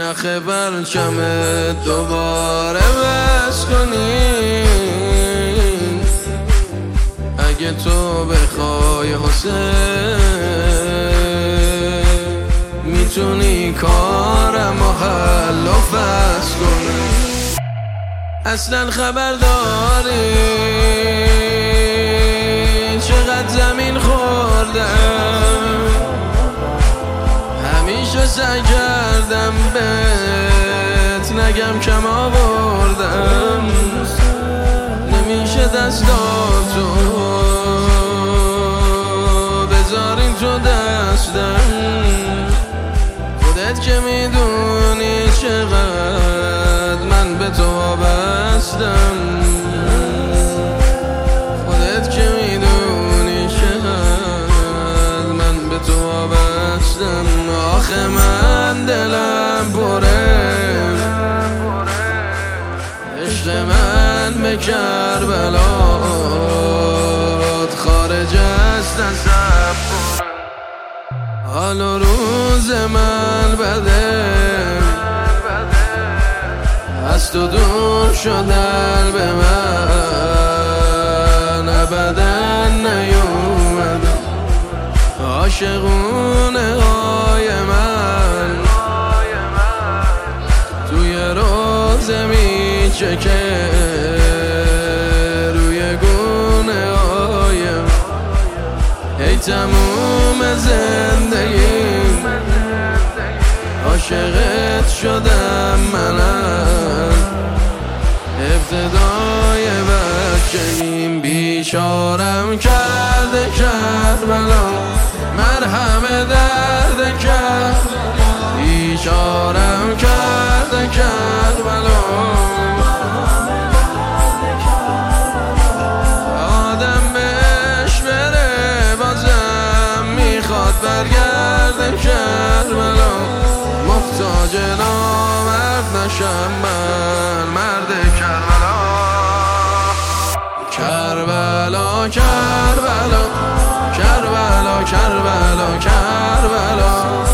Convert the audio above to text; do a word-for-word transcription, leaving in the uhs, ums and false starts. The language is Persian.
نخ پرچمت دوباره بس کنی. اگه تو بخوای حسین میتونی کارم و حل و فصل کنی. اصلا خبر داری چقدر زمین خوردم، همیشه سعی کردم بهت نگم کم آوردم. نمیشه دستاتو بذارین تو دستم، خودت که میدونی چقدر من به تو وابستم. خودت که میدونی چقدر من به تو وابستم. آخه من دلم پره، عشق من به کربلات خارج از تصور. حال و روز من بده، از تو دور شدن به من ابدا نیومدم. عاشقونه های من توی روزه میچکه روی گونه های من. ای تموم زندگیم عاشقت شدم منم، ابتدای بچگیم. بیچارم کرده کربلا، مرهم درد کرد. بیچارم کرده کربلا، آدم بهش بره بازم میخواد برگرده کربلا. محتاج نامرد نشم من، مرد کربلا. کربلا کربلا کربلا کربلا کربلا